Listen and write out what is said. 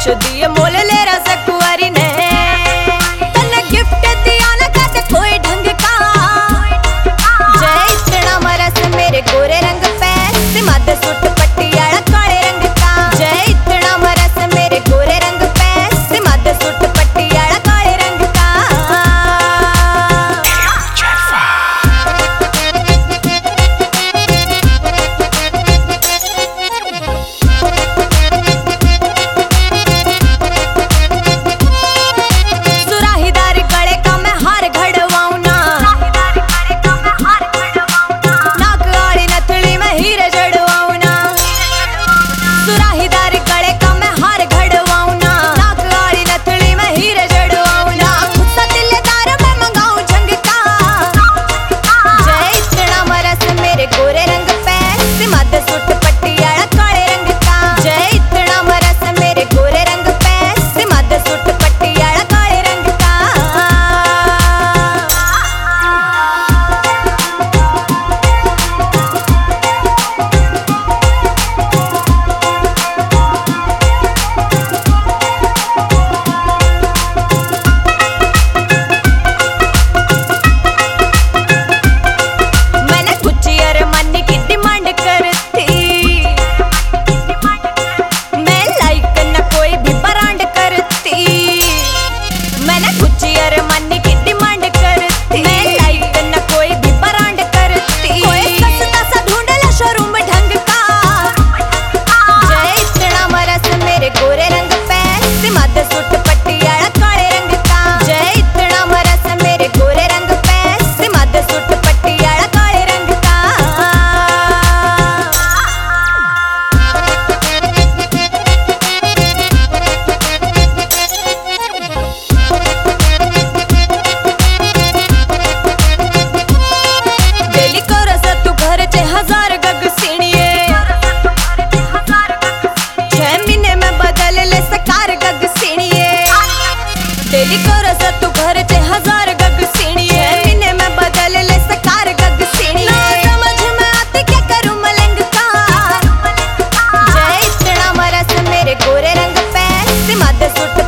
लक्ष दिए मोल ले रहा कुंवारी ने तन्ने गिफ्ट दिया ना कद कोई ढंग का। जय इतना मरस मेरे गोरे रंग पे सिमद सुट पटियाला काले रंग का। जय इतना मरस मेरे गोरे रंग पे सिमद सुट पटियाला काले रंग का। सुराहीदार गले का मैं हार घड़वाऊं ना, नाक वाली नथड़ी में हीरे जड़वाऊं ना। सुराहीदार गले का मैं हार घड़वाऊं ना, नाक वाली नथड़ी में हीरे जड़वाऊं ना। गुस्सा दिलदार मैं मंगाऊं झंग का। जय इतना मरस मेरे गोरे रंग पे सिमद सुट पटियाला काले रंग का। जय इतना मरस मेरे गोरे रंग पे सिमद सुट पटियाला काले रंग का। मैंने गुच्ची अरमानी की डिमांड करती, मैं लाइक न कोई भी ब्रांड करती। मैंने गुच्ची अरमानी की डिमांड करती, मैं लाइक न कोई भी ब्रांड करती। कोई सस्ता सा ढूंढ ला शोरूम ढंग का। जय इतना मरस मेरे गोरे रंग पे सिमद सुट पटियाला काले रंग का। जय इतना मरस मेरे गोरे रंग पे सिमद सुट पटियाला काले रंग का। डेली को रस तू घर चे 1000 गग सीणिए, 6 महीने में बदल ले सकार गग सीणिए। डेली को रस तू घर चे 1000 गग सीणिए, 6 महीने में बदल ले सकार गग सीणिए। ना समझ में आती क्या करूं मलंग का। जय इतना मरस मेरे गोरे रंग पे सिमद सुट